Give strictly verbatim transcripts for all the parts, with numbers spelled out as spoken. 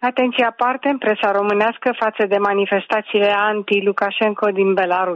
Atenție aparte în presa românească față de manifestațiile anti-Lukashenko din Belarus.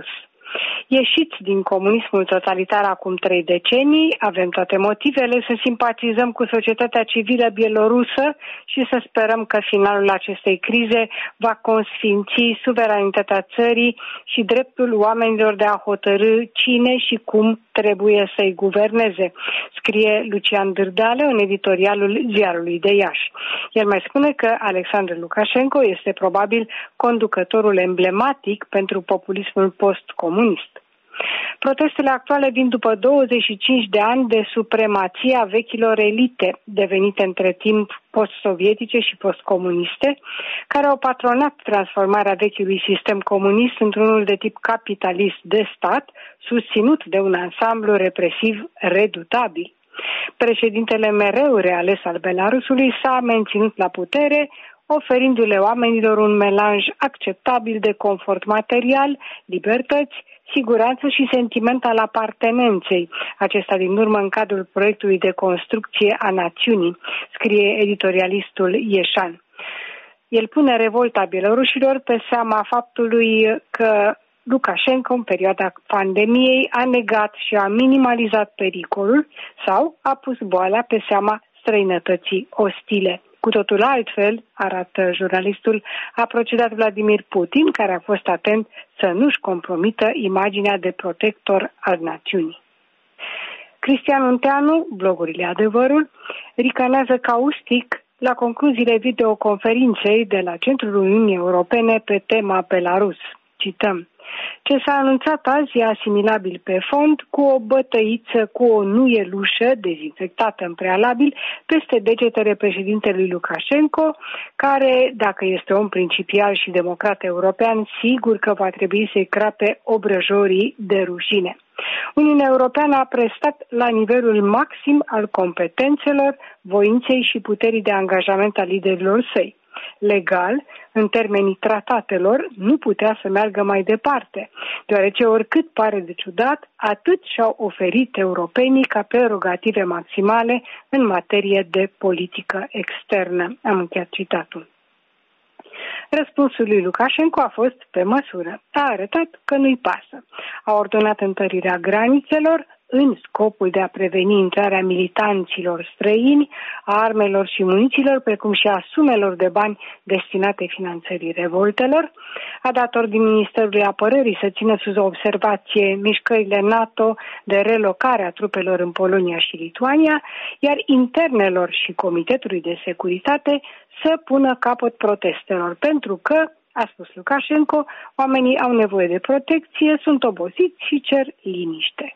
Ieșiți din comunismul totalitar acum trei decenii, avem toate motivele să simpatizăm cu societatea civilă bielorusă și să sperăm că finalul acestei crize va consfinți suveranitatea țării și dreptul oamenilor de a hotărî cine și cum trebuie să-i guverneze, scrie Lucian Dârdeală în editorialul Ziarului de Iași. El mai spune că Alexandru Lukashenko este probabil conducătorul emblematic pentru populismul postcomunist. Protestele actuale vin după douăzeci și cinci de ani de supremație a vechilor elite, devenite între timp post-sovietice și postcomuniste, care au patronat transformarea vechiului sistem comunist într-unul de tip capitalist de stat, susținut de un ansamblu represiv redutabil. Președintele mereu reales al Belarusului s-a menținut la putere, oferindu-le oamenilor un melanj acceptabil de confort material, libertăți, siguranță și sentiment al apartenenței, acesta din urmă în cadrul proiectului de construcție a națiunii, scrie editorialistul Ieșan. El pune revolta bielorușilor pe seama faptului că Lukashenko, în perioada pandemiei, a negat și a minimalizat pericolul sau a pus boala pe seama străinătății ostile. Cu totul altfel, arată jurnalistul, a procedat Vladimir Putin, care a fost atent să nu-și compromită imaginea de protector al națiunii. Cristian Unteanu, blogurile Adevărul, ricanează caustic la concluziile videoconferinței de la Centrul Uniunii Europene pe tema Belarus. Cităm: ce s-a anunțat azi e asimilabil pe fond cu o bătăiță cu o nuielușă dezinfectată în prealabil peste degetele președintelui Lukashenko, care, dacă este om principial și democrat european, sigur că va trebui să-i crape obrăjorii de rușine. Uniunea Europeană a prestat la nivelul maxim al competențelor, voinței și puterii de angajament a liderilor săi. Legal, în termenii tratatelor, nu putea să meargă mai departe, deoarece oricât pare de ciudat, atât și-au oferit europenii ca prerogative maximale în materie de politică externă. Am încheiat citatul. Răspunsul lui Lukashenko a fost pe măsură. A arătat că nu-i pasă. A ordonat întărirea granițelor în scopul de a preveni intrarea militanților străini, a armelor și muniților, precum și a sumelor de bani destinate finanțării revoltelor. A dat ordin Ministerului Apărării să țină sub observație mișcările NATO de relocare a trupelor în Polonia și Lituania, iar internelor și Comitetului de Securitate să pună capăt protestelor, pentru că, a spus Lukashenko, oamenii au nevoie de protecție, sunt obosiți și cer liniște.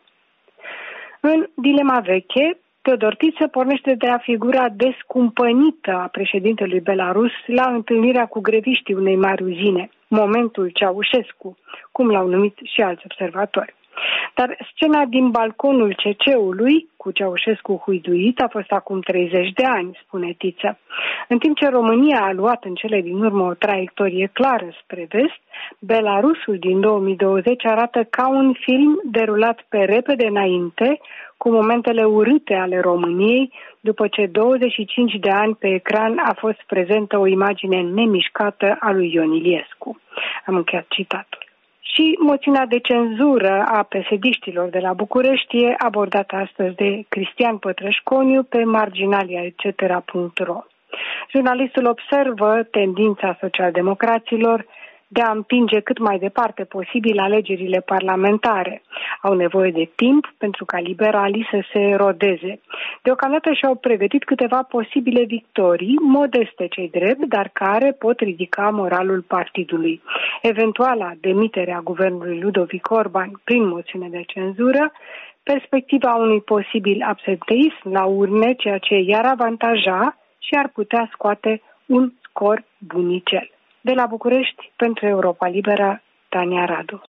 În dilema veche, Teodor Tiță pornește de la figura descumpănită a președintelui Belarus la întâlnirea cu greviștii unei mari uzine, momentul Ceaușescu, cum l-au numit și alți observatori. Dar scena din balconul C C-ului, cu Ceaușescu huiduit, a fost acum treizeci de ani, spune Tiță. În timp ce România a luat în cele din urmă o traiectorie clară spre vest, Belarusul din două mii douăzeci arată ca un film derulat pe repede înainte, cu momentele urâte ale României, după ce douăzeci și cinci de ani pe ecran a fost prezentă o imagine nemișcată a lui Ion Iliescu. Am încheiat citatul. Și moțiunea de cenzură a P S D-știlor de la București e abordată astăzi de Cristian Pătrășconiu pe marginalia et cetera punct ro. Jurnalistul observă tendința socialdemocraților de a împinge cât mai departe posibil alegerile parlamentare. Au nevoie de timp pentru ca liberalii să se erodeze. Deocamdată și-au pregătit câteva posibile victorii, modeste cei drept, dar care pot ridica moralul partidului. Eventuala demitere a guvernului Ludovic Orban prin moțiune de cenzură, perspectiva unui posibil absenteism la urne, ceea ce i-ar avantaja și ar putea scoate un scor bunicel. De la București, pentru Europa Liberă, Tania Radu.